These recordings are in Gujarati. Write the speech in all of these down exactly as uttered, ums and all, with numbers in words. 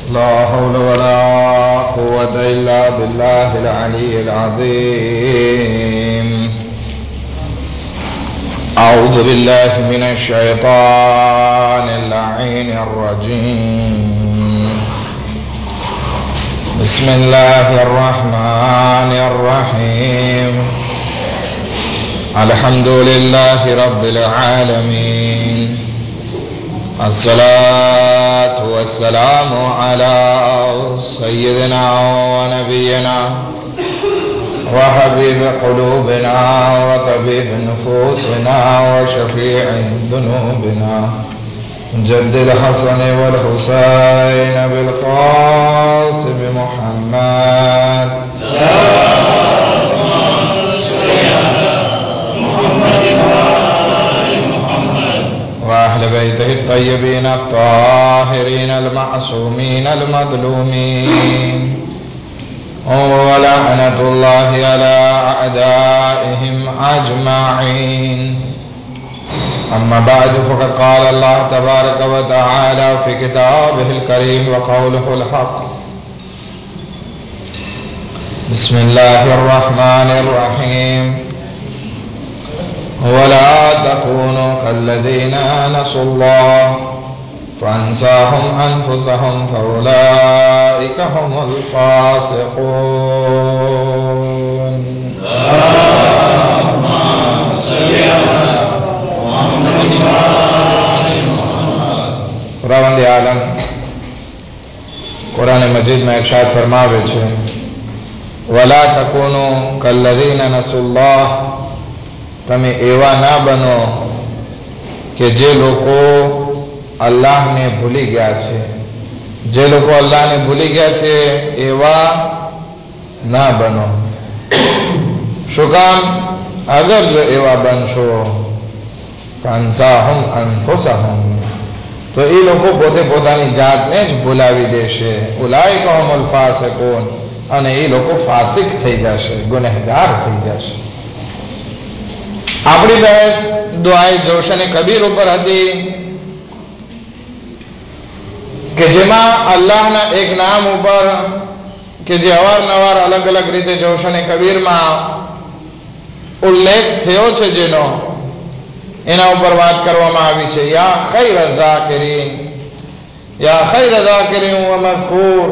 لا حول ولا قوة إلا بالله العلي العظيم. أعوذ بالله من الشيطان اللعين الرجيم. بسم الله الرحمن الرحيم. الحمد لله رب العالمين. الصلاة والسلام على سيدنا ونبينا وحبيب قلوبنا وطبيب نفوسنا وشفيع ذنوبنا جد الحسن والحسين بالقاسم محمد وأهل بيته الطيبين الطاهرين المعصومين المظلومين ولعنة الله على أعدائهم أجمعين. أما بعد فقد قال الله تبارك وتعالى في كتابه الكريم وقوله الحق. بسم الله الرحمن الرحيم. ولا تكونوا كالذين نسوا الله فأنساهم أنفسهم فأولئك هم الفاسقون. اللهم صل على محمد وآل محمد. خداوند عالم قرآن مجید میں ارشاد فرماوے છે ولا تكونوا كالذين نسوا الله. તમે એવા ના બનો કે જે લોકો અલ્લાહને ભૂલી ગયા છે. જે લોકો અલ્લાહને ભૂલી ગયા છે એવા ના બનો. શું કામ? અગર જો એવા બનશો ફઅન્સાહુમ અનફુસહુમ તો એ લોકો પોતે પોતાની જાતને જ ભૂલાવી દેશે. ઉલાઇકા હુમુલ ફાસિકૂન અને એ લોકો ફાસિક થઈ જશે, ગુનેહગાર થઈ જશે. આપણી બહેસ દુઆએ જોશન કબીર ઉપર હતી કે જેમાં અલ્લાહના એક નામ ઉપર કે જે અવારનવાર અલગ અલગ રીતે જોશન કબીરમાં ઉલ્લેખ થયો છે, જેનો એના ઉપર વાત કરવામાં આવી છે. યા ખૈર ઝાકિરીન યા ખૈર ઝાકિરીન વ મઝકૂર.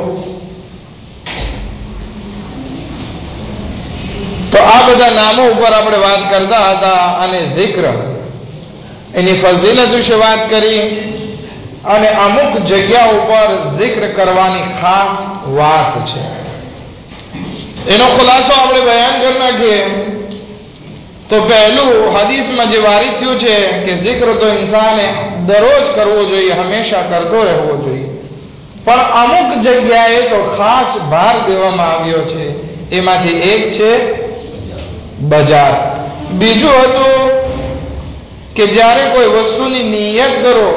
તો આ બધા નામો ઉપર આપણે વાત કરતા હતા અને zikr એની ફઝીલત વિશે વાત કરી અને અમુક જગ્યા ઉપર zikr કરવાની ખાસ વાત છે. એનો ખુલાસો આપણે બયાન કરી નાખીએ તો પહેલું હદીસમાં જે વારિદ થયું છે કે zikr તો ઇન્સાને દરરોજ કરવો જોઈએ, હંમેશા કરતો રહેવો જોઈએ, પણ અમુક જગ્યાએ તો ખાસ ભાર દેવામાં આવ્યો છે. એમાંથી એક છે બજાર. બીજું હતું કે જ્યારે કોઈ વસ્તુની નિયત કરો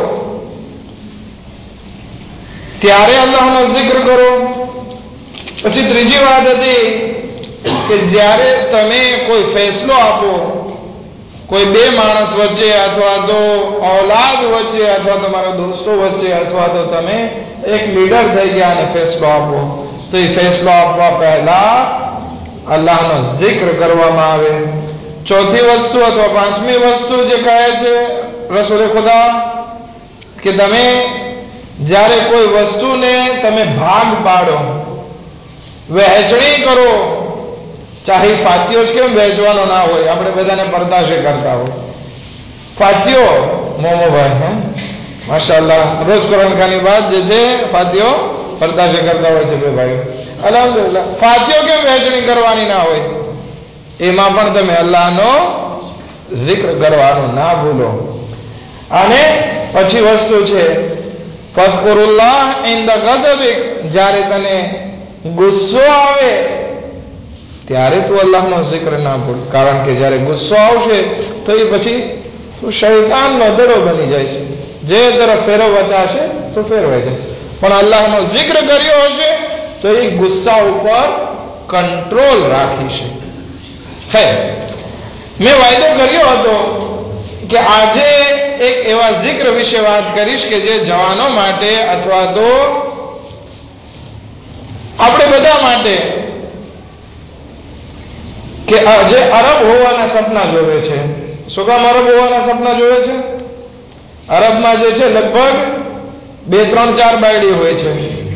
ત્યારે અલ્લાહનો zikr કરો. પછી ત્રીજી વાત હતી કે જ્યારે તમે કોઈ ફેસલો આપો, કોઈ બે માણસ વચ્ચે અથવા તો ઔલાદ વચ્ચે અથવા તમારા દોસ્તો વચ્ચે અથવા તો તમે એક લીડર થઈ ગયા અને ફેસલો આપો, તો એ ફેસલો આપવા પહેલા અલ્લાહનો zikr કરવામાં આવે. ચોથી વસ્તુ અથવા પાંચમી વસ્તુ જે કહે છે રસૂલ ખુદા કે તમે જ્યારે કોઈ વસ્તુને તમે ભાગ પાડો, વહેંચણી કરો, ચાહે ફાતિઓ જ કેમ વહેંચવાનો ના હોય, આપણે બધાને પડદાશે કરતા હોય. ફાતિઓ મોમોભાઈ હે માશાઅલ્લાહ રોજ કુરાન ખાની બાદ જે છે ફાતિઓ પડદાશે કરતા હોય છે બે ભાઈઓ. અલ્હમ્દુલિલ્લાહ. ફાતિઓ કેમ વહેંચણી કરવાની ના હોય? એમાં પણ તમે અલ્લાહનો zikr કરવાનું ના ભૂલો. અને પછી વસ્તુ છે ફઝકુરુલ્લાહ ઇન્દ ગઝબિક. જ્યારે તને ગુસ્સો આવે ત્યારે તું અલ્લાહનો zikr ના ભૂલ, કારણ કે જ્યારે ગુસ્સો આવશે તો એ પછી તું શૈતાનનો દડો બની જાય છે. જે તરફ ફેરવતા હશે તો ફેરવાઈ જશે. પણ અલ્લાહનો zikr કર્યો હશે તો એ ગુસ્સા ઉપર કંટ્રોલ રાખી શકે. હે મેં વાયદો કર્યો હતો કે આજે એક એવા zikr વિશે વાત કરીશ કે જે જવાનો માટે અથવા તો આપણે બધા માટે કે જે અરબ હોવાના સપના જોવે છે. શું કામ અરબ હોવાના સપના જોવે છે? અરબમાં જે છે લગભગ બે ત્રણ ચાર બાયડી હોય છે.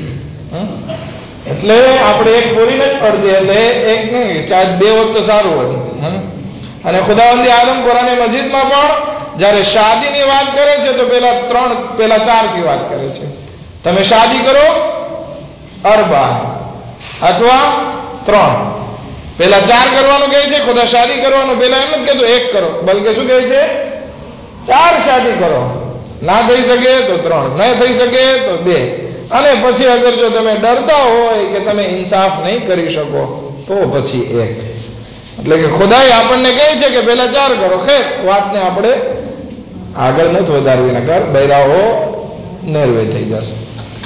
એટલે આપણે એક પૂરી નથી પડતી, એટલે એક નહીં ચાર બે વખત સારું હતું. અને ખુદાવંદી આલમ કુરાને મજીદમાં પણ જ્યારે શાદીની વાત કરે છે તો પેલા ત્રણ પેલા ચાર થી વાત કરે છે. તમે શાદી કરો અરબા અથવા ત્રણ, પેલા ચાર કરવાનું કહે છે. ખુદા શાદી કરવાનું પેલા એમ જ કહેતો એક કરો, બલકે શું કહે છે? ચાર શાદી કરો. ના થઈ શકે તો ત્રણ, નહીં થઈ શકે તો બે. અને પછી અગર જો તમે ડરતા હોય કે તમે ઇન્સાફ નહીં કરી શકો તો પછી એક. એટલે કે ખુદાએ આપણને કહે છે કે પેલા ચાર કરો. ખેર, વાતને આપણે આગળ નથી વધારવી, નકર બૈરાઓ નરવે થઈ જશે.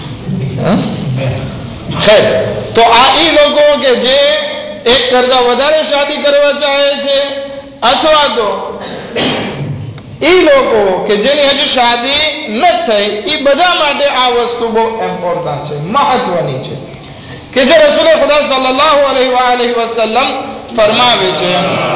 ખેર, તો આ ઈ લોકો કે જે એક કરતા વધારે શાદી કરવા ચાહે છે, અથવા તો એ લોકો કે જેની હજુ શાદી ન થઈ, એ બધા માટે આ વસ્તુ બહુ ઇમ્પોર્ટન્ટ છે, મહત્વની છે, કે જે રસૂલ ખુદા સલ્લલ્લાહુ અલૈહિ વ આલિહિ વસલ્લમ ફરમાવે છે.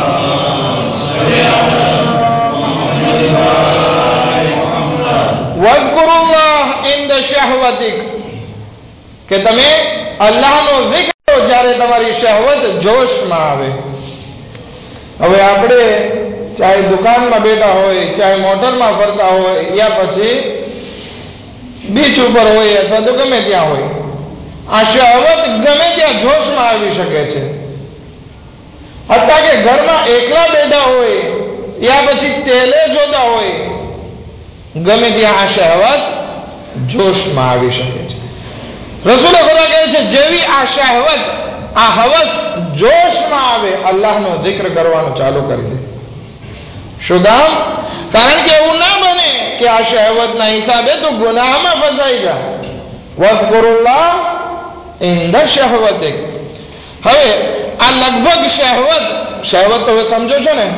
વઝકુરુલ્લાહ ઇન્દ શહવતિક, કે તમે અલ્લાહનો zikr કરો જ્યારે તમારી શહવત જોશમાં આવે. હવે આપણે ચાહે દુકાનમાં બેઠા હોય, ચાહે મોટરમાં ફરતા હોય, યા પછી બીચ ઉપર હોય અથવા તો ગમે ત્યાં હોય, આ શહવત ગમે ત્યાં જોશમાં આવી શકે છે. અથવા કે ઘરમાં એકલા બેઠા હોય યા પછી તેલે જોતા હોય, ગમે ત્યાં આ શહવત જોશમાં આવી શકે છે. રસૂલ ખુદા કહે છે જેવી આ શહવત, આ હવસ જોશમાં આવે, અલ્લાહનો zikr કરવાનું ચાલુ કરી દે. શું કામ? કારણ કે એવું ના બને કે આ શહવતના હિસાબે તો ગુનાહમાં ફસાઈ જાય. વઝકુરુલ્લાહ ઇન્દ શહવતિક. હવે આ લગભગ શહવત, શહવત તો હવે સમજો છો ને?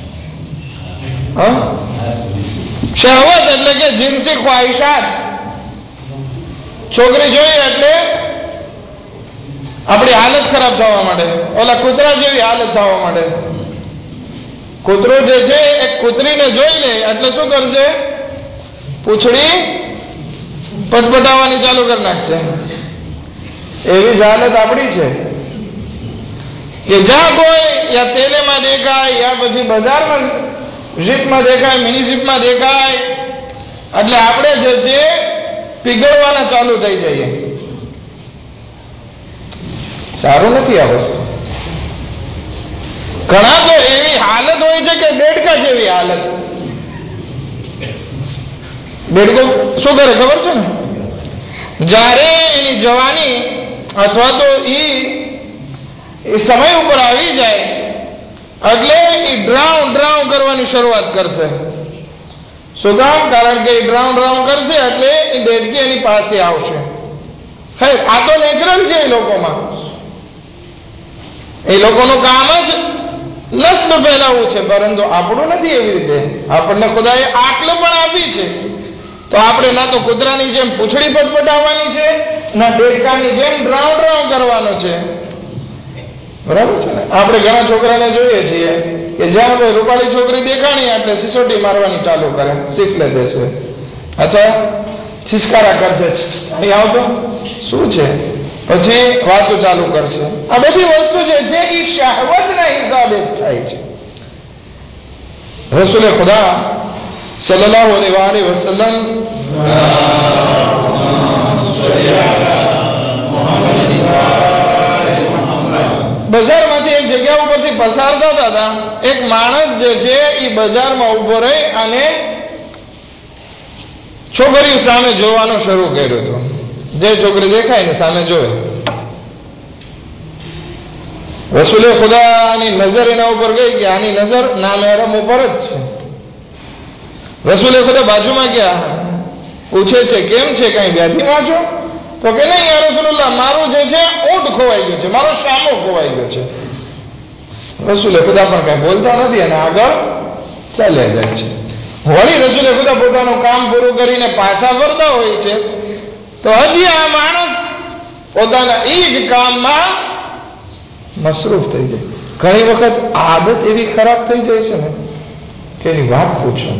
હા, શહવત એટલે કે જીન્સી ખ્વાહિશાત. છોકરી જોઈએ એટલે આપણી હાલત ખરાબ થવા માંડે, ઓલા કૂતરા જેવી હાલત થવા માંડે. કૂતરો જે છે એક કૂતરીને જોઈ લે એટલે શું કરશે? પૂંછડી પટપટાવવાની ચાલુ કરી નાખશે. એવી જ હાલત આપણી છે કે જ્યાં કોઈ યા તેલેમાં દેખાય યા પછી બજારમાં જીપમાં દેખાય, મિની જીપમાં દેખાય, એટલે આપણે જે છે પીગળવાના ચાલુ થઈ જઈએ. સારું નથી આ વસ્તુ. ઘણા તો એવી હાલત હોય છે કે દેડકા જેવી હાલત. દેડકો શું કરે ખબર છે ને? જ્યારે એની જવાની અથવા તો એ સમય ઉપર આવી જાય એટલે એ ડ્રાઉં ડ્રાઉં કરવાની શરૂઆત કરશે. શું કામ? કારણ કે એ ડ્રાઉં ડ્રાઉં કરશે એટલે એ દેડકી એની પાસે આવશે. હે, આ તો નેચરલ છે એ લોકોમાં. એ લોકોનું કામ જ નસ્લ ફેલાવવું છે, પરંતુ આપણું નથી એવી રીતે. આપણને ખુદાએ આકલ પણ આપી છે, તો આપણે ના તો કૂતરાની જેમ પૂંછડી પટપટાવવાની છે, ના દેડકાની જેમ ડ્રાઉં ડ્રાઉં કરવાનો છે. બરાબર છે ને? આપણે ઘણા છોકરાને જોઈએ છીએ કે જ્યાં કોઈ રૂપાળી છોકરી દેખાણી એટલે સિસોટી મારવાની ચાલુ કરે, શીખ લે દેશે, અથવા છીસકારા કરશે, અહીં આવતો શું છે, પછી વાતો ચાલુ કરશે. આ બધી વસ્તુ જે છે એ શહવતના હિસાબે થાય છે. રસૂલે ખુદા સલ્લલ્લાહુ અલૈહિ વસલ્લમ બજારમાંથી એક જગ્યા ઉપરથી પસાર થતા હતા. એક માણસ જે છે એ બજારમાં ઉભો રહી અને છોકરીઓ સામે જોવાનું શરૂ કર્યું હતું. જે છોકરી દેખાય ને સામે જોવે. રસૂલે ખુદાની નજર એના ઉપર ગઈ કે આની નજર નામહેરમ ઉપર જ છે. રસૂલે ખુદા બાજુમાં ગયા, પૂછે છે કેમ છે, કઈ વ્યાધિમાં છો? તો કે નહીં યા રસૂલુલ્લાહ, મારું જે છે ઊંટ ખોવાઈ ગયું છે, મારો શામો ખોવાઈ ગયો છે. રસૂલે ખુદા પણ કઈ બોલતા નથી અને આગળ ચાલ્યા જાય છે. વળી રસૂલે ખુદા પોતાનું કામ પૂરું કરીને પાછા ફરતા હોય છે તો હજી આ માણસ પોતાના એ જ કામમાં મસરૂફ થઈ જાય. ઘણી વખત આદત એવી ખરાબ થઈ જાય છે ને કે એની વાત પૂછો.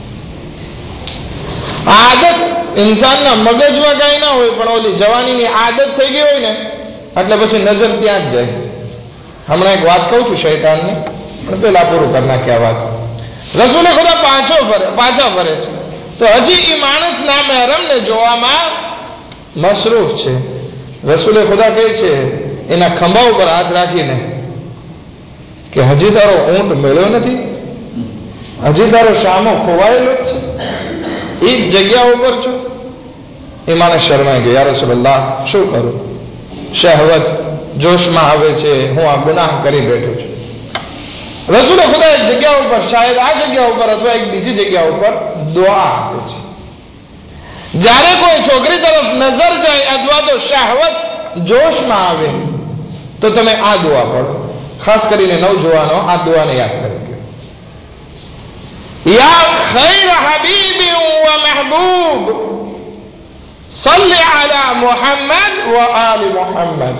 આદત ઇન્સાનના મગજમાં કઈ ના હોય, પણ ઓલી જવાનીની આદત થઈ ગઈ હોય ને એટલે પછી નજર ત્યાં જ જાય. હમણાં એક વાત કહું છું શૈતાનની, પણ પેલા પૂરું કરી નાખ્યા વાત. રસૂલે ખુદા પાછો ફરે પાછા ફરે છે તો હજી એ માણસ ના મહેરમને જોવામાં મસરૂફ છે. રસૂલે ખુદા કહે છે એના ખંભા ઉપર હાથ રાખીને કે હજી તારો ઊંટ મળ્યો નથી, હજી તારો શામો ખોવાયેલો જ છે, એ જ જગ્યા ઉપર છો. એ માણસ શરમાઈ ગયો, યા રસૂલલ્લાહ શું કરું, શહવત જોશમાં આવે છે, હું આ ગુનાહ કરી બેઠો છું. રસૂલે ખુદા એક જગ્યા ઉપર, શાયદ આ જગ્યા ઉપર અથવા એક બીજી જગ્યા ઉપર દુઆ આપે છે. જ્યારે કોઈ છોકરી તરફ નજર જાય અથવા તો શહવત જોશમાં આવે તો તમે આ દુઆ પઢો. ખાસ કરીને નવજુવાનો આ દુઆને યાદ કરી લો. યા ખૈર હબીબી વ મહબૂબ સલ્લી અલા મુહમ્મદ વ આલી મુહમ્મદ.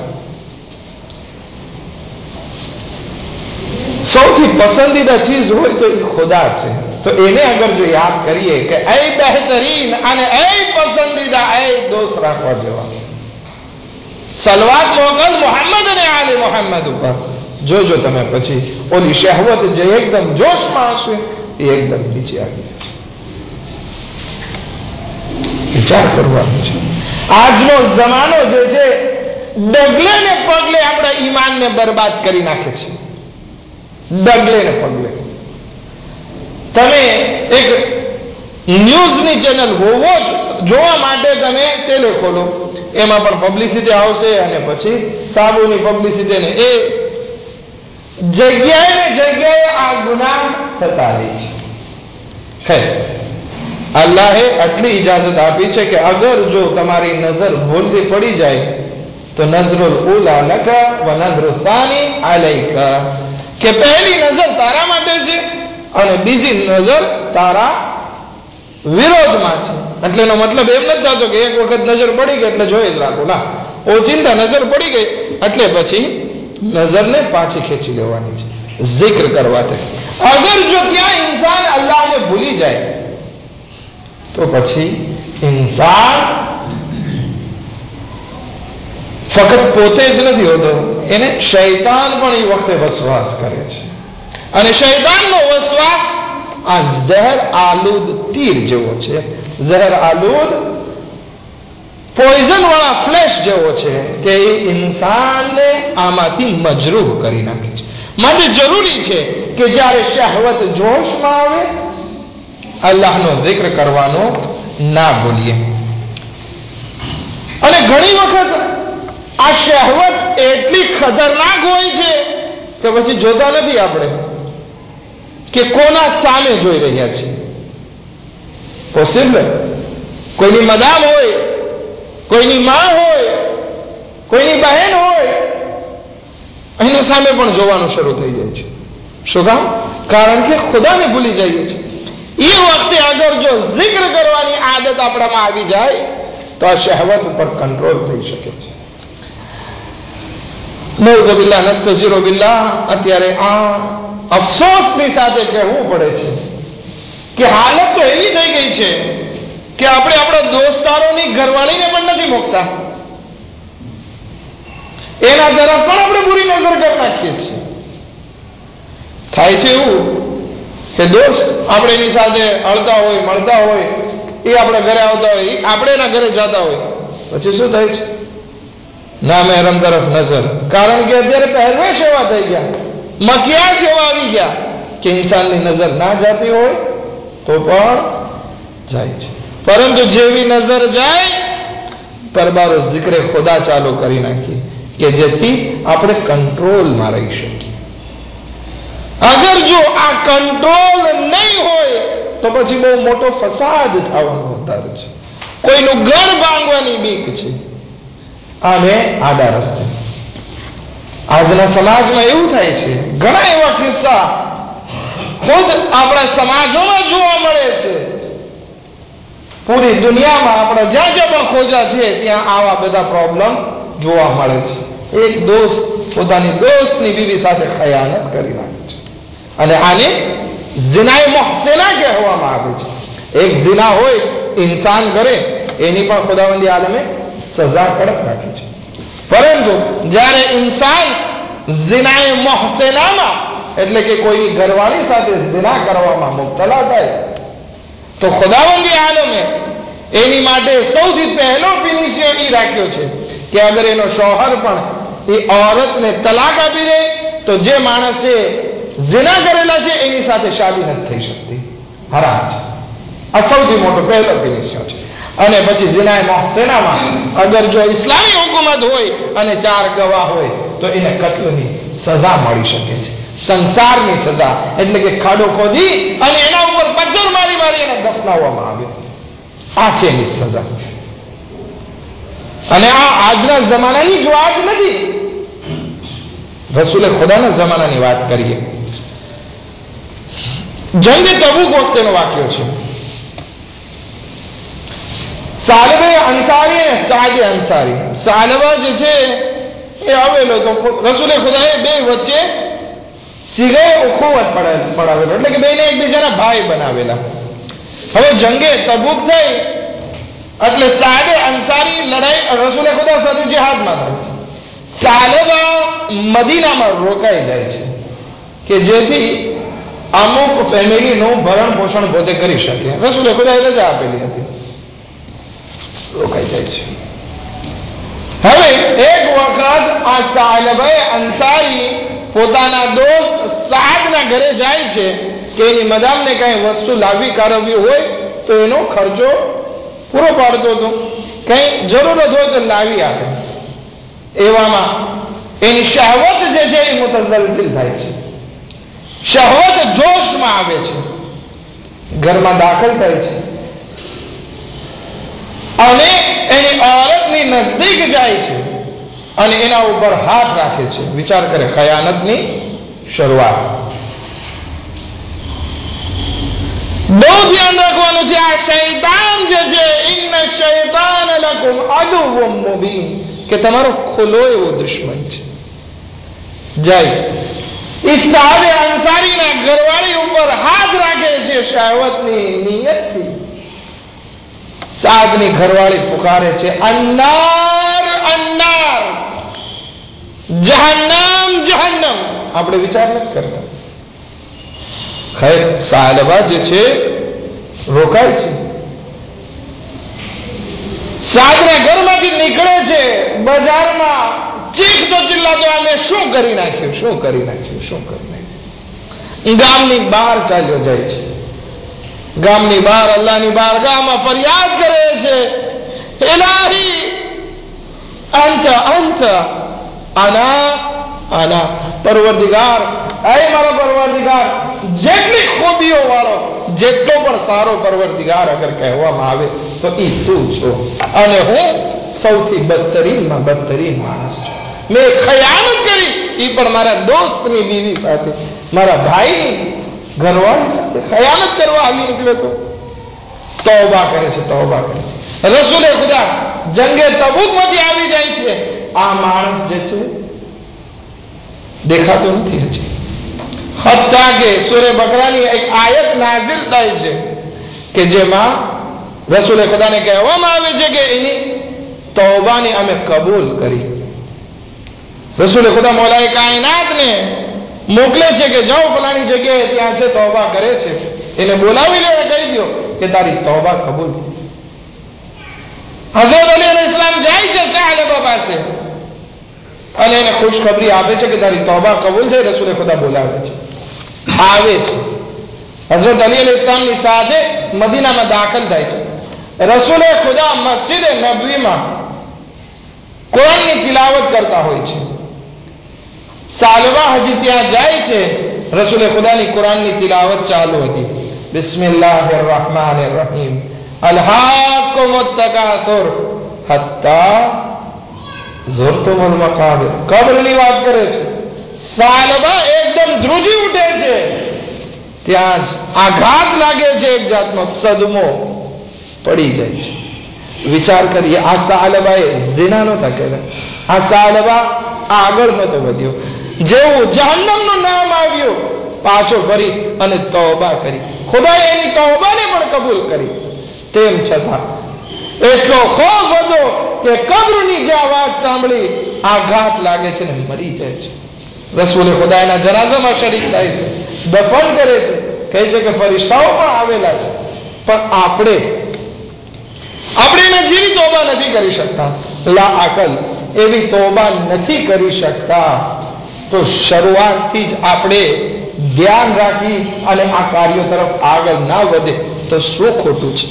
સૌથી પસંદીદા ચીજ હોય તો એ ખુદા છે. તો એને અગર જો યાદ કરીએ કે એ બહેતરીન અને એ પસંદીદા એ દોસ્ત રાખવા જેવા, સલવાત મોકલ મોહમ્મદ અને આલે મોહમ્મદ ઉપર. જોજો તમે પછી ઓલી શહવત જે એકદમ જોશમાં હશે એ એકદમ નીચે આવી જશે. વિચાર કરવાનો છે. આજનો જમાનો જે છે ડગલે ને પગલે આપણા ઈમાનને બરબાદ કરી નાખે છે. ડગલે ને પગલે. તમે એક ન્યૂઝની ચેનલ હોવો જોવા માટે તમે ટેલે ખોલો, એમાં પણ પબ્લિસિટી આવશે અને પછી સાબુની પબ્લિસિટી ને એ જગ્યાએ ને જગ્યાએ આ ગુનાહ થતા રહે છે. હે અલ્લાહે આટલી ઇજાજત આપી છે કે અગર જો તમારી નજર ભૂલથી પડી જાય તો નજરુલ ઉલા લકા વ નજરુ સાની અલૈકા, કે પહેલી નજર તારા માટે છે અને બીજી નજર તારા વિરોધમાં છે. એટલે એનો મતલબ એમ નથી થતો કે એક વખત નજર પડી ગઈ એટલે જોઈ જ રાખો. ના, ઓચિંતા નજર પડી ગઈ એટલે પછી નજરને પાછી ખેંચી લેવાની છે zikr કરવાથી. અગર જો ત્યાં ઇન્સાન અલ્લાહને ભૂલી જાય તો પછી ઇન્સાન ફક્ત પોતે જ નથી હોતો, એને શૈતાન પણ એ વખતે વસવાસ કરે છે. અને શૈતાનનો વસવાસ આ ઝહેર આલુદ તીર જેવો છે, ઝહેર આલુદ પોઈઝન વાળા ફ્લેશ જેવો છે કે એ ઇન્સાનને આમાંથી મજરૂહ કરી નાખે છે. માટે જરૂરી છે કે જ્યારે શહવત જોશમાં આવે અલ્લાહનો zikr કરવાનો ના ભૂલીએ. અને ઘણી વખત આ શહવત એટલી ખતરનાક હોય છે કે પછી જોતા નથી આપણે કે કોના સામે જોઈ રહ્યા છીએ. પોસિબલ કોઈની મદામ હોય, કોઈની માં હોય, કોઈની બહેન હોય, એના સામે પણ જોવાનું શરૂ થઈ જાય છે. શું કામ? કારણ કે ખુદાને ભૂલી જઈએ છીએ. એ વખતે અગર જો zikr કરવાની આદત આપણામાં આવી જાય તો આ શહવત ઉપર કંટ્રોલ થઈ શકે છે. નઉઝુ બિલ્લાહ નસ્તજીરુ બિલ્લાહ. અત્યારે આ અફસોસની સાથે કહેવું પડે છે કે હાલત તો એવી થઈ ગઈ છે કે આપણે આપણા દોસ્તારોની ઘરવાળીને પણ નથી મૂકતા, એના તરફ પણ આપણે બુરી નજર કરી નાખીએ છીએ. થાય છે એવું કે દોસ્ત આપણે એની સાથે હળતા હોય, મળતા હોય, એ આપણા ઘરે આવતા હોય, આપણે એના ઘરે જતા હોય, પછી શું થાય છે? ના મહેરમ તરફ નજર. કારણ કે અત્યારે પહેરવેશ એવા થઈ ગયા, મકિયાસ એવા આવી ગયા કે ઇન્સાનની નજર ના જતી હોય તો પણ જાય છે. પરંતુ જેવી નજર જાય પરબારો zikre ખુદા ચાલુ કરી નાખી કે જેથી આપણે કંટ્રોલમાં રહી શકીએ. અગર જો આ કંટ્રોલ નહીં હોય તો પછી બહુ મોટો ફસાદ થવાનો વધારે છે. કોઈનું ઘર ભાંગવાની બીક છે અને આડા રસ્તે. આજના સમાજમાં એવું થાય છે, ઘણા એવા કિસ્સા ખુદ આપણા સમાજોમાં જોવા મળે છે. પૂરી દુનિયામાં આપણે જ્યાં જ્યાં પણ ખોજા છે ત્યાં આવા બધા પ્રોબ્લેમ જોવા મળે છે. એક દોસ્ત પોતાની દોસ્તની બીવી સાથે ખયાનત કરી નાખે છે અને આને ઝિનાએ મુહસના કહેવામાં આવે છે. એક ઝિના હોય ઇન્સાન કરે એની પણ ખુદાવંદી આલમે સજા કડક રાખી છે. પરંતુ જ્યારે ઇન્સાન ઝિનાએ મુહસનામાં એટલે કે કોઈની ઘરવાળી સાથે ઝિના કરવામાં મુબતલા થાય તો ખુદાવંદી આલમે એની માટે સૌથી પહેલો ફિનિશિયર એ રાખ્યો છે કે અગર એનો શોહર પણ એ औरतને તલાક આપી દે તો જે માણસે ઝિના કરેલા છે એની સાથે શાદી નથી થઈ શકતી, હરામ છે. આ સૌથી મોટો પહેલો ફિનિશિયર છે. અને પછી ઝિનાએ મુહસનામાં અગર જો ઇસ્લામી હુકુમત હોય અને ચાર ગવાહ હોય તો એને કત્લની સજા મળી શકે છે, સંસારની સજા. એટલે કે ખાડો ખોદી અને એના ઉપર પથ્થર મારી મારી એને દફનાવવામાં આવે. આ છે એની સજા. અને આ આજના જમાનાની જ વાત નથી, રસૂલે ખુદાના જમાનાની વાત કરીએ. જંગે તબુક વખતેનો વાક્યો છે. સાલબે અંસારી અને સાદે અંસારી. સાલબા જે છે એ આવેલો તો રસૂલે ખુદાએ બે વચ્ચે સીગે ઉખુવત પડાવેલો, એટલે કે બેને એકબીજાના ભાઈ બનાવેલા. હવે જંગે તબુક થઈ એટલે સાદે અંસારી લડાઈ રસૂલે ખુદા સાથે જિહાદમાં થાય છે. સાલબા મદીનામાં રોકાઈ જાય છે કે જેથી અમુક ફેમિલીનું ભરણ પોષણ પોતે કરી શકે. રસૂલે ખુદાએ રજા આપેલી હતી, રોકાઈ જાય છે. હવે એક વખત આ સાલબાએ અંસારી પોતાના દોસ્ત સાદના ઘરે જાય છે કે એની મદામને કઈ વસ્તુ લાવી કારવવી હોય તો એનો ખર્ચો પૂરો પાડતો હતો, કઈ જરૂરત હોય તો લાવી આપે. એવામાં એની શહવત જે છે એ મુતઝલઝિલ થાય છે, શહવત જોશમાં આવે છે, ઘરમાં દાખલ થાય છે અને એની औरतની નજદીક જાય છે અને એના ઉપર હાથ રાખે છે. વિચાર કરે, ખયાનતની શરૂઆત. બહુ ધ્યાન રાખવાનું છે. આ શૈતાન જે છે, ઇન્ન શૈતાન લકુમ અદુવ્વુમ મુબીન, કે તમારો ખુલ્લો એવો દુશ્મન છે. જાય ઇસ્સાબે અંસારીના ઘરવાળી ઉપર હાથ રાખે છે શહવતની નિયતથી. સાદની ઘરવાળી પુકારે છે, અન્નાર અન્નાર, જહન્નમ જહન્નમ. આપણે વિચાર નથી કરતા. ખૈર, સાલબા જે છે રોકાય છે, સાદના ઘરમાંથી નીકળે છે, બજારમાં ચીખતો ચિલ્લાતો, અમે શું કરી નાખ્યું, શું કરી નાખ્યું, શું કરી નાખ્યું. ગામની બહાર ચાલ્યો જાય છે. ગામની બહાર અલ્લાહની બારગાહમાં ફરિયાદ કરે છે, ઇલાહી અંત અંત આના આના, પરવરદિગાર, એ મારો પરવરદિગાર, જેટલી ખૂબીઓ વાળો, જેટલો પણ સારો પરવરદિગાર અગર કહેવામાં આવે તો એ તું છો અને હું સૌથી બદતરીનમાં બદતરીન માણસ છું. મેં ખયાનત કરી, એ પણ મારા દોસ્તની બીવી સાથે, મારા ભાઈની ઘરવાળી સાથે ખયાનત કરવા આવી નીકળ્યો તો. તૌબા કરે છે, તૌબા કરે છે. રસૂલે ખુદા જંગે તબુકમાંથી આવી જાય છે. આ માણસ જે છે દેખાતો નથી હજી. હત્તા કે સૂરે બકરાની એક આયત નાઝિલ થાય છે કે જેમાં રસૂલે ખુદાને કહેવામાં આવે છે કે એની તૌબાની અમે કબૂલ કરી. રસૂલે ખુદા મૌલાએ કાયનાતને મોકલે છે કે જાઓ ફલાણી જગ્યાએ, ત્યાં છે, તૌબા કરે છે. એને બોલાવી લે, કહી દો કે તારી તૌબા કબૂલ. હઝરત અલી અલૈહિ સલામ જાય છે સાલબા પાસે અને એને ખુશખબરી આપે છે કે તારી તૌબા કબૂલ થઈ. રસૂલે ખુદા બોલાવે છે, આવે છે. હઝરત અલી અલૈહિ સલામની સાથે મદીનામાં દાખલ થાય છે. રસૂલે ખુદા મસ્જિદે નબવીમાં કુરાનની તિલાવત કરતા હોય છે. સાલવા હજી ત્યાં જાય છે. રસૂલે ખુદાની કુરાનની તિલાવત ચાલુ હતી. બિસ્મિલ્લાહિર રહમાનિર રહીમ, અલ્હાકુમુત તકાસુર હત્તા ઝુરતુમુલ મકાબિર. કબ્રની વાત કરે છે. સાલબા એકદમ ધ્રુજી ઉઠે છે. ત્યાં જ આઘાત લાગે છે, એક જાતનો સદમો પડી જાય છે. વિચાર કરીએ, આ સાલબાએ ઝિના નહોતા કર્યા, આ સાલબા આગળ નહોતો વધ્યો. જેવું જહન્નમનું નામ આવ્યું પાછો ફરી અને તૌબા કરી, ખુદાએ એની તૌબાને પણ કબૂલ કરી. તેમ છતાં એટલો ખોફ હતો કે કબ્રની જે અવાજ સાંભળી આઘાત લાગે છે ને મરી જાય છે. રસૂલે ખુદાના જનાઝામાં શરીક થાય છે, દફન કરે છે, કહે છે કે ફરિશ્તાઓ પણ આવેલા છે. પણ આપણે આપણે એના જેવી તોબા નથી કરી શકતા. લા અકલ એવી તોબા નથી કરી શકતા. તો શરૂઆતથી જ આપણે ધ્યાન રાખી અને આ કાર્યો તરફ આગળ ના વધે તો શું ખોટું છે?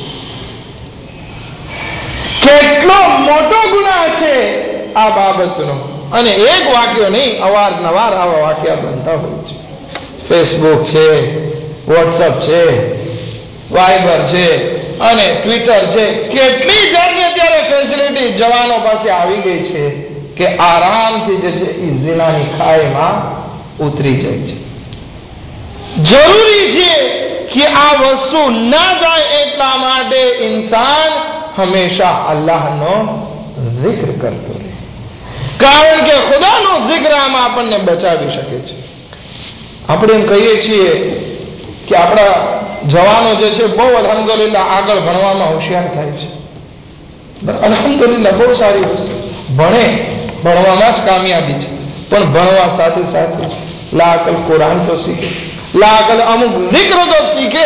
કેટલો મોટો ગુનાહ છે આ બાબતનો. અને એક વાક્યો નહીં, અવારનવાર આવા વાક્યા બનતા હોય છે. ફેસબુક છે, વોટ્સઅપ છે, વાઇબર છે અને ટ્વિટર છે. કેટલી જાતની અત્યારે ફેસિલિટી જવાનો પાસે આવી ગઈ છે કે આરામથી જે છે એ ઝિનાની ખાઈમાં ઉતરી જાય છે. જરૂરી છે કે આ વસ્તુ ના જાય એટલા માટે ઇન્સાન હંમેશા અલ્લાહનો zikr કરતો રહે, કારણ કે ખુદાનો zikr આમાં આપણને બચાવી શકે છે. આપણે એમ કહીએ છીએ કે આપણા જવાનો જે છે બહુ અલ્હમ્દુલિલ્લાહ આગળ ભણવામાં હોશિયાર થાય છે. અલ્હમ્દુલિલ્લાહ બહુ સારી વસ્તુ, ભણે ભણવામાં જ કામયાબી છે. પણ ભણવા સાથે સાથે લાકલ કુરાન તો શીખે, લાકલ અમુક zikr તો શીખે.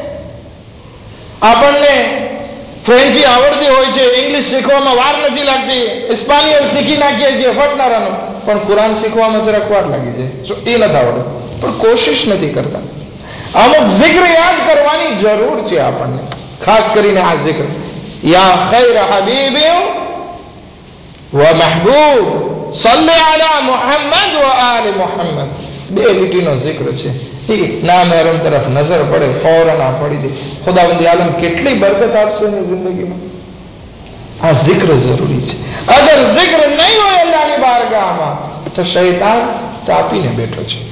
આપણને ફ્રેન્ચી આવડતી હોય છે, ઇંગ્લિશ શીખવામાં વાર નથી લાગતી, સ્પાનિયલ શીખી નાખીએ છીએ ફટનારાનું, પણ કુરાન શીખવામાં જરાક વાર લાગી જાય. એ નથી આવડે પણ કોશિશ નથી કરતા. અમુક zikr યાદ કરવાની જરૂર છે આપણને, ખાસ કરીને આ zikr યા ખૈર હબીબી વ મહબૂબ સલ્લી અલા મુહમ્મદ વ આલ મુહમ્મદ. બે લીટીનો zikr છે. ના મહેરમ તરફ નજર પડે ફૌરન આ પડી દે. ખુદાવંદી આલમ કેટલી બરકત આપશે એની જિંદગીમાં. આ zikr જરૂરી છે. અગર zikr નહીં હોય અલ્લાહની બારગાહમાં તો શૈતાન ચાપીને બેઠો છે.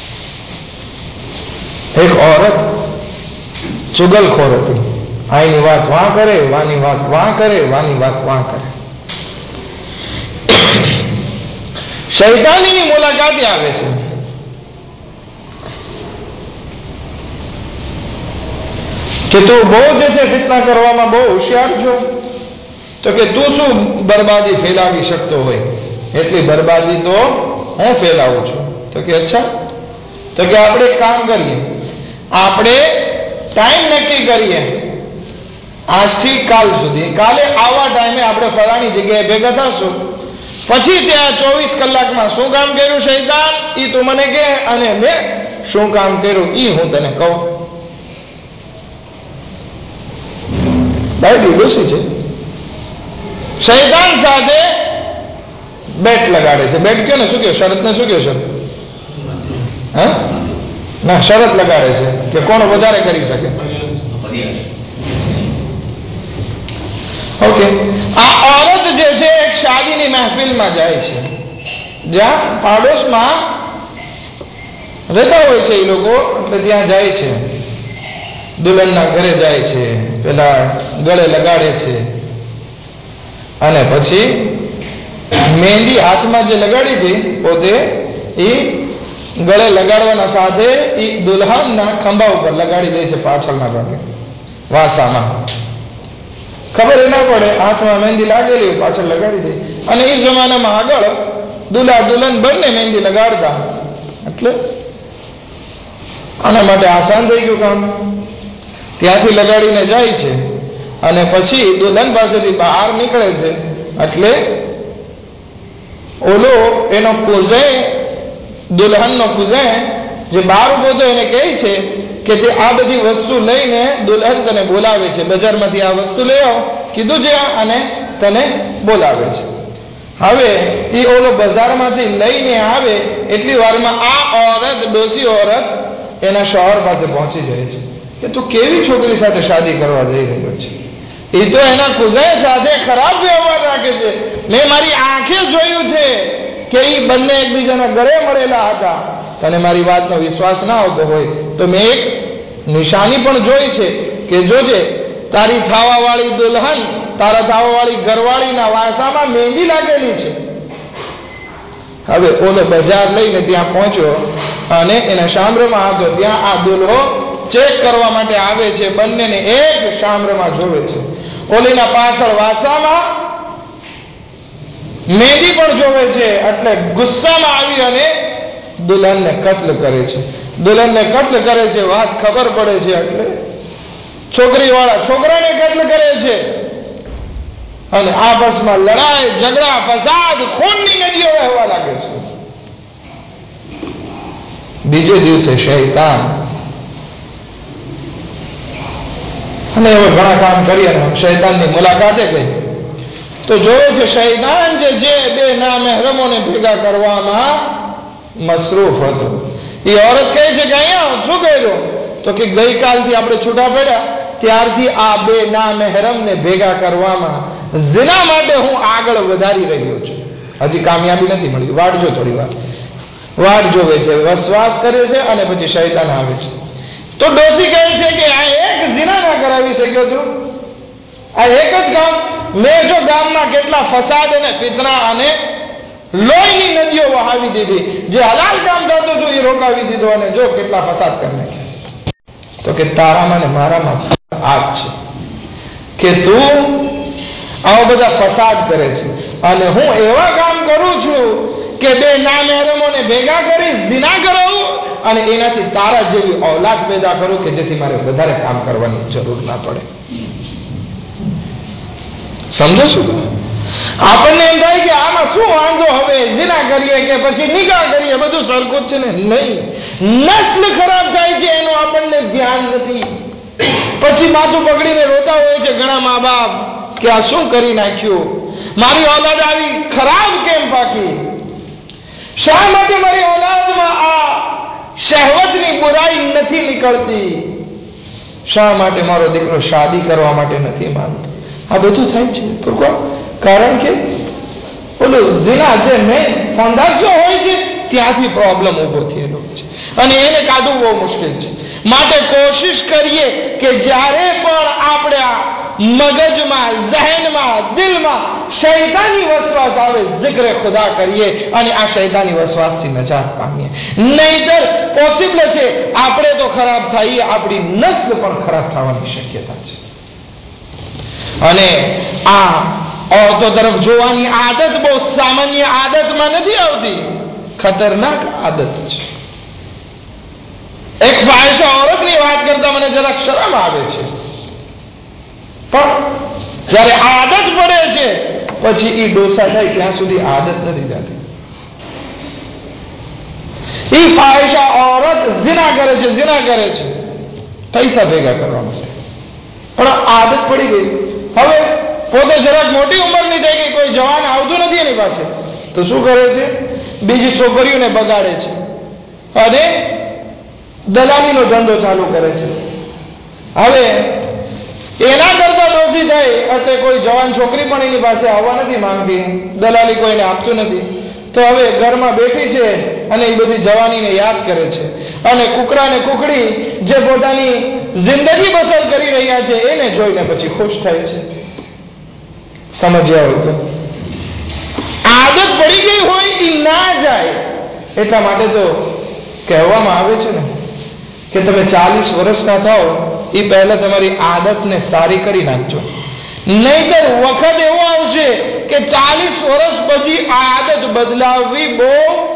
એક औरत ચુગલખોર હતી. આની વાત વાં કરે, વાની વાત વાં કરે, વાની વાત વાં કરે. શૈતાનીની મુલાકાતે આવે છે. કે તું બહુ જે છે ફિતના કરવામાં બહુ હોશિયાર છો, તો કે તું શું બરબાદી ફેલાવી શકતો હોય, એટલી બરબાદી તો હું ફેલાવું છું. તો કે અચ્છા, તો કે આપણે એક કામ કરીએ, આપણે ટાઈમ નક્કી કરીએ આજથી કાલ સુધી, કાલે આવા ટાઈમે આપણે ફલાણી જગ્યાએ ભેગા થશું. પછી ત્યાં ચોવીસ કલાકમાં શું કામ કર્યું શૈતાન ઈ તું મને કહે, અને મેં શું કામ કર્યું ઈ હું તને કહું. ભાઈ દોષી છે. શૈતાન સાથે બેટ લગાડે છે. બેટ કયો ને શું કયો, શરત ને શું કયો છે? હા ના, શરત લગાડે છે કે કોણ વધારે કરી શકે. ઓકે, આ औरत જે છે એક શાદીની મહેફિલમાં જાય છે, જ્યાં પાડોશમાં રહેતા હોય છે એ લોકો, એટલે ત્યાં જાય છે. દુલ્હનના ઘરે જાય છે, પેલા ગળે લગાડે છે, અને પછી મહેંદી હાથમાં જે લગાડી હતી પોતે એ ગળે લગાડવાના સાથે એ દુલ્હનના ખંભા ઉપર લગાડી દે છે, પાછળના ભાગે વાસામાં. ખબર એ ના પડે, હાથમાં મહેંદી લાગેલી પાછળ લગાડી દે. અને એ જમાનામાં આગળ દુલ્હા દુલ્હન બંને મહેંદી લગાડતા, એટલે આના માટે આસાન થઈ ગયું કામ. ત્યાંથી લગાડીને જાય છે અને પછી દુલ્હન પાસેથી બહાર નીકળે છે, એટલે ઓલો એનો કુઝે, દુલ્હનનો કુઝે જે બહાર ઉભો હતો એને કહે છે કે તે આ બધી વસ્તુ લઈને દુલ્હન તને બોલાવે છે, બજારમાંથી આ વસ્તુ લઈ આવો કીધું છે અને તને બોલાવે છે. હવે એ ઓલો બજારમાંથી લઈને આવે એટલી વારમાં આ औरत, ડોસી औरत એના શોહર પાસે પહોંચી જાય છે કે તું કેવી છોકરી સાથે શાદી કરવા જઈ રહ્યો છે. એ તો એના કુઝાય સાથે ખરાબ વ્યવહાર રાખે છે. મેં મારી આંખે જોયું છે કે એ બંને એકબીજાના ગળે મળેલા હતા. તને મારી વાતનો વિશ્વાસ ના આવતો હોય તો મેં એક નિશાની પણ જોઈ છે કે જોજે તારી થાવા વાળી દુલ્હન, તારા થાવા વાળી ઘરવાળીના વાસામાં મહેંદી લાગેલી છે. હવે ઓલો બજાર લઈને ત્યાં પહોંચ્યો અને એના શામ્રમાં આવ્યો. ત્યાં આ દુલ્હો ચેક કરવા માટે આવે છે. બંનેને એક શામ્રમાં જોવે છે. ઓલીના પાછળ વાસામાં મહેંદી પણ જોવે છે. એટલે ગુસ્સામાં આવી અને દુલ્હનને કત્લ કરે છે. દુલ્હનને કત્લ કરે છે. વાત ખબર પડે છે એટલે છોકરી વાળા છોકરાને કત્લ કરે છે અને આપસમાં લડાઈ ઝઘડા ફસાદ ખૂનની નદીઓ વહેવા લાગે છે. બીજે દિવસે શૈતાન અને હવે ઘણા કામ કરી અને શૈતાનની મુલાકાતે ગઈ તો જોયું છે શૈતાન જે જે બે નામહેરમોને ભેગા કરવામાં મસરૂફ હતો. એ ઓરત કહે છે કે અહીંયા શું કર્યું? તો કે ગઈકાલથી આપણે છૂટા પડ્યા ત્યારથી આ બે નામહેરમને ભેગા કરવામાં ઝિના માટે હું આગળ વધારી રહ્યો છું. હજી કામયાબી નથી મળી. વાડજો થોડી વાર. વાડ જોવે છે, વસવાસ કરે છે અને પછી શૈતાન આવે છે. તો ડોસી કહે છે કે આ એક ઝિના ના કરાવી શક્યો છું? આ એક જ ગામ? મેં જો ગામમાં કેટલા ફસાદ અને ફિતના અને લોહીની નદીઓ વહાવી દીધી. જે હલાલ કામ થતું હતું એ રોકાવી દીધો અને જો કેટલા ફસાદ કરી નાખ્યા. તો કે તારામાં ને મારામાં આ છે કે તું આવા બધા ફસાદ કરે છે અને હું એવા કામ કરું છું કે બે નામહેરમોને ભેગા કરી ઝિના કરાવું અને એનાથી તારા જેવી ઔલાદ પેદા કરું કે જેથી મારે વધારે કામ કરવાની જરૂર ના પડે. સમજો છો તમે? આપણને એમ થાય કે આમાં શું વાંધો, હવે ઝિના કરીએ કે પછી નિકાહ કરીએ બધું સરખું જ છે ને. નહીં, નસ્લ ખરાબ થાય છે એનું આપણને ધ્યાન નથી. પછી માથું પકડીને રોતા હોય છે ઘણા મા બાપ કે આ શું કરી નાખ્યું, મારી ઔલાદ આવી ખરાબ કેમ પાકી, શા માટે મારી ઔલાદમાં આ શહેવતની બુરાઈ નથી નીકળતી, શા માટે મારો દીકરો શાદી કરવા માટે નથી માંગતો. આ બધું થાય છે કારણ કે ઓલો ઝિના જે મેં ફાઉન્ડેશન હોય છે ત્યાંથી પ્રોબ્લેમ ઉભો થયેલો છે અને એને કાઢવું બહુ મુશ્કેલ છે. માટે કોશિશ કરીએ કે જ્યારે પણ આપણે મગજમાં, ઝહેનમાં, દિલમાં શૈતાની વસવાસ આવે zikr ખુદા કરીએ અને આ શૈતાની વસવાસથી નજાત પામીએ. નહીતર પોસિબલ છે આપણે તો ખરાબ થઈએ, આપણી નસ્લ પણ ખરાબ થવાની શક્યતા છે. અને આ औरतो तरफ જોવાની આદત બહુ સામાન્ય આદતમાં નથી આવતી, ખતરનાક આદત છે. એક ફાહિશા औरतની વાત કરતા મને જરાક શરમ આવે છે, પણ જ્યારે આદત પડે છે પછી એ ડોસા થાય ત્યાં સુધી આદત નથી થતી. એ ફાહિશા औरत ઝિના કરે છે, ઝિના કરે છે પૈસા ભેગા કરવા માટે, પણ આદત પડી ગઈ. હવે પોતે જરાક મોટી ઉંમરની થઈ ગઈ, કોઈ જવાન આવતું નથી એની પાસે, તો શું કરે છે? બીજી છોકરીઓને બગાડે છે અને દલાલીનો ધંધો ચાલુ કરે છે. હવે એના કરતા ડોસી થાય એટલે કોઈ જવાન છોકરી પણ એની પાસે આવવા નથી માંગતી, દલાલી કોઈને આપતું નથી. તો હવે ઘરમાં બેઠી છે અને એ બધી જવાનીને યાદ કરે છે અને કુકડા ને કુકડી જે પોતાની જિંદગી બસર કરી રહ્યા છે એને જોઈને પછી ખુશ થાય છે. સમજ્યા હોય તો આદત પડી ગઈ હોય એ ના જાય એટલા માટે તો કહેવામાં આવે છે ને કે તમે ચાલીસ વર્ષના થાઓ એ પહેલા તમારી આદતને સારી કરી નાખજો. નહીતર વખત એવો આવશે કે ચાલીસ વર્ષ પછી આ આદત બદલાવવી બહુ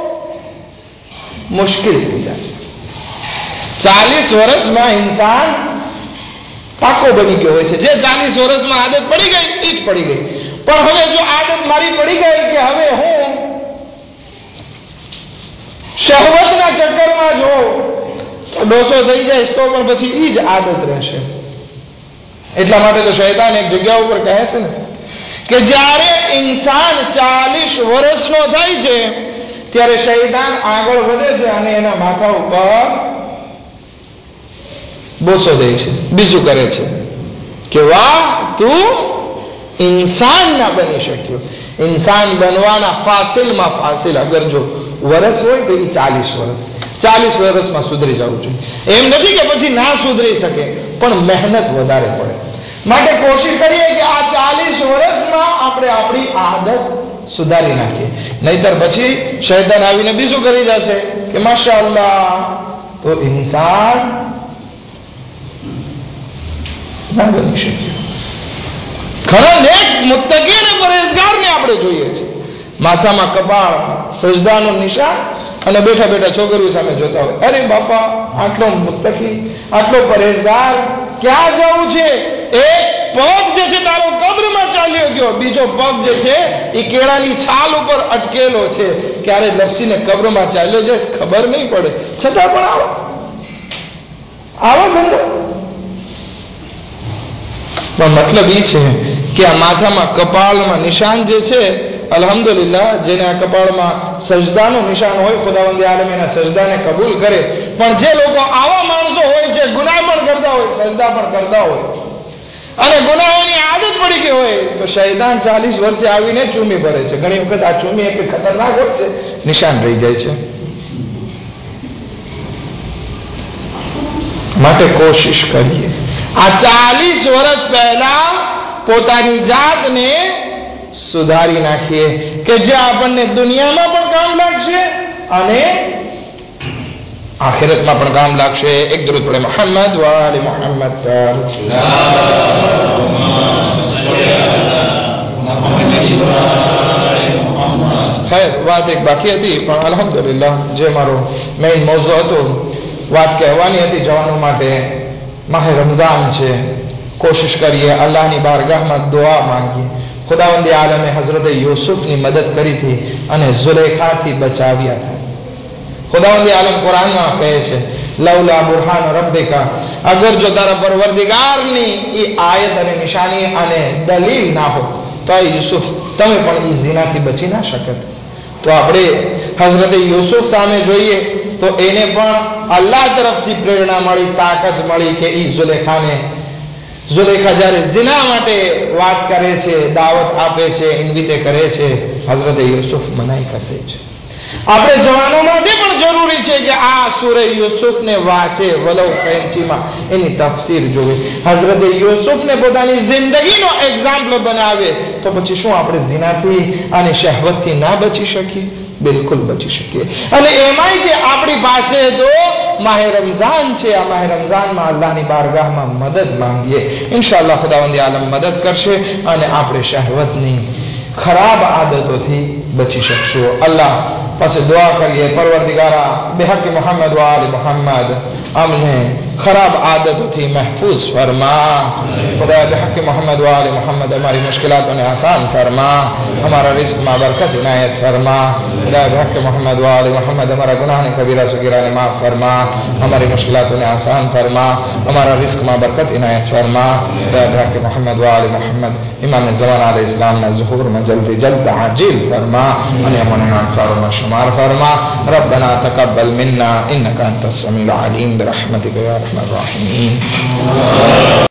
મુશ્કેલ થઈ જશે. ચાલીસ વર્ષમાં ઇન્સાન પાકો બની ગયો હોય છે. જે ચાલીસ વર્ષમાં આદત પડી ગઈ એ જ પડી ગઈ. પણ હવે જો આદત મારી પડી ગઈ કે હવે હું શહવતના ચક્કરમાં જો ડોસો થઈ જાય તો પણ પછી એ જ આદત રહેશે. એટલા માટે તો શૈતાન એક જગ્યા ઉપર કહે છે ને કે જ્યારે ઇન્સાન ચાલીસ વર્ષનો થાય છે ત્યારે શૈતાન આગળ વધે છે અને એના માથા ઉપર બોસો દે છે, બીજું કરે છે કે વાહ તું ઇન્સાન ના બની શક્યો. ઇન્સાન બનવાના ફાસિલમાં ફાસિલ અગર જો વર્ષ હોય તો એ ચાલીસ વર્ષ ચાલીસ વર્ષમાં સુધરી જવું જોઈએ. એમ નથી કે પછી ના સુધરી શકે, પણ મહેનત વધારે પડે. માટે કોશિશ કરીએ કે આ ચાલીસ વર્ષમાં આપણે આપણી આદત સુધારી નાખીએ, નહીતર પછી શૈતાન આવીને બીજું કરી જશે કે માશાઅલ્લાહ તો ઇન્સાન ના બની શકે. ખરા નેક મુત્તકી અને પરેઝગારને આપણે જોઈએ છે, માથામાં કપાળ, સજદાનું નિશાન, અને બેઠા બેઠા છોકરીઓ સામે જોતા હોય, અરે બાપા આટલો મુત્તકી, આટલો પરેઝગાર, ક્યાં જવું છે? એક પગ જે છે તારો કબ્રમાં ચાલ્યો ગયો, બીજો પગ જે છે એ કેળાની છાલ ઉપર અટકેલો છે, ક્યારે લપસીને કબ્રમાં ચાલ્યો જાય ખબર નહીં પડે, છતાં પણ આવો આવો બંધો. પણ મતલબ એ છે કે આ માથામાં કપાળમાં નિશાન જે છે, અલ્હમ્દુલિલ્લાહ જેને આ કપાળમાં સજદાનું નિશાન હોય, ખુદાવંદ આલમ એના સજદાને કબૂલ કરે. પણ જે લોકો આવા માણસો હોય જે ગુનાહ પણ કરતા હોય, સજદા પણ કરતા હોય અને ગુનાહોની આદત પડી ગઈ હોય, તો શૈતાન ચાલીસ વર્ષે આવીને ચૂમી ભરે છે. ઘણી વખત આ ચૂમી એક ખતરનાક હોય છે, નિશાન રહી જાય છે. માટે કોશિશ કરીએ આ ચાલીસ વર્ષ પહેલા પોતાની જાતને સુધારી નાખીએ કે જે આપણને દુનિયામાં પણ કામ લાગશે અને આખિરતમાં પણ કામ લાગશે. એક દરૂદ પડે મોહમ્મદ વ આલે મોહમ્મદ પર. ખૈર, વાત એક બાકી હતી પણ અલ્હમ્દુલિલ્લાહ જે મારો મેઇન મોઝો હતો, વાત કહેવાની હતી જવાનો માટે. માહે રમઝાન છે, કોશિશ કરીએ અલ્લાહની બારગાહમાં દુઆ માંગીએ. ખુદાવંદ આલમે હઝરત યુસુફની મદદ કરી હતી અને ઝુલેખાથી બચાવ્યા હતા. ખુદાવંદ આલમ કુરાનમાં કહે છે, લૌલા બુરહાન રબ્બિકા, અગર જો તારા પરવરદિગારની એ આયત અને નિશાની અને દલીલ ના હો તો યુસુફ તમે પણ એ ઝિનાથી બચી ના શકત. તો આપણે હઝરત યુસુફ સામે જોઈએ તો એને પણ અલ્લાહ તરફથી પ્રેરણા મળી, તાકાત મળી કે એ ઝુલેખાને ઝુલેખા જ્યારે ઝિના માટે વાત કરે છે, દાવત આપે છે, ઇન્વિતે કરે છે, હઝરત યુસુફ મનાઈ કરે છે. આપણે જવાનો માટે પણ જરૂરી છે કે આ સૂરે યુસુફને વાંચે, વલો ફેન્ચીમાં એની તફસીર જોવે, હઝરત યુસુફને પોતાની જિંદગીનો એક્ઝામ્પલ બનાવે. તો પછી શું આપણે ઝિનાથી અને શહવતથી ના બચી શકીએ? બિલકુલ બચી શકીએ. અને એમાંય કે આપણી પાસે તો માહે રમઝાન છે, આ માહે રમઝાનમાં અલ્લાહની બારગાહમાં મદદ માંગીએ, ઇન્શાઅલ્લાહ ખુદાવંદ આલમ મદદ કરશે અને આપણે શહવતની ખરાબ આદતોથી બચી શકશું. અલ્લાહ પાસે દુઆ કરીએ, પરવરદિગારા બેહક મોહમ્મદ વ આલે મોહમ્મદ અમને ખરાબ આદતોથી મહફૂઝ ફરમા. ખુદા બેહક મોહમ્મદ વ આલે મોહમ્મદ અમારી મુશ્किलातों आसान फरमा, हमारा रिस्क में बरकत इनायत फरमा. खुदा बेहक मोहम्मद व आले मोहम्मद हमारा गुनाह ने कबीरा सगीरा ने माफ फरमा, हमारी मुश्किलातों ने आसान फरमा, हमारा रिस्क में बरकत इनायत फरमा. खुदा बेहक मोहम्मद व आले मोहम्मद इमाम ज़मान अलैहि इस्लाम ने ज़ुहूर में जल्दी जल्द आजिल फरमा, अने हमने नाकारों में शुमार फरमा. रब्बना तकब्बल मिन्ना इन्नका अंतस समीउल अलीम बिरहमतिका या अरहमर राहिमीन.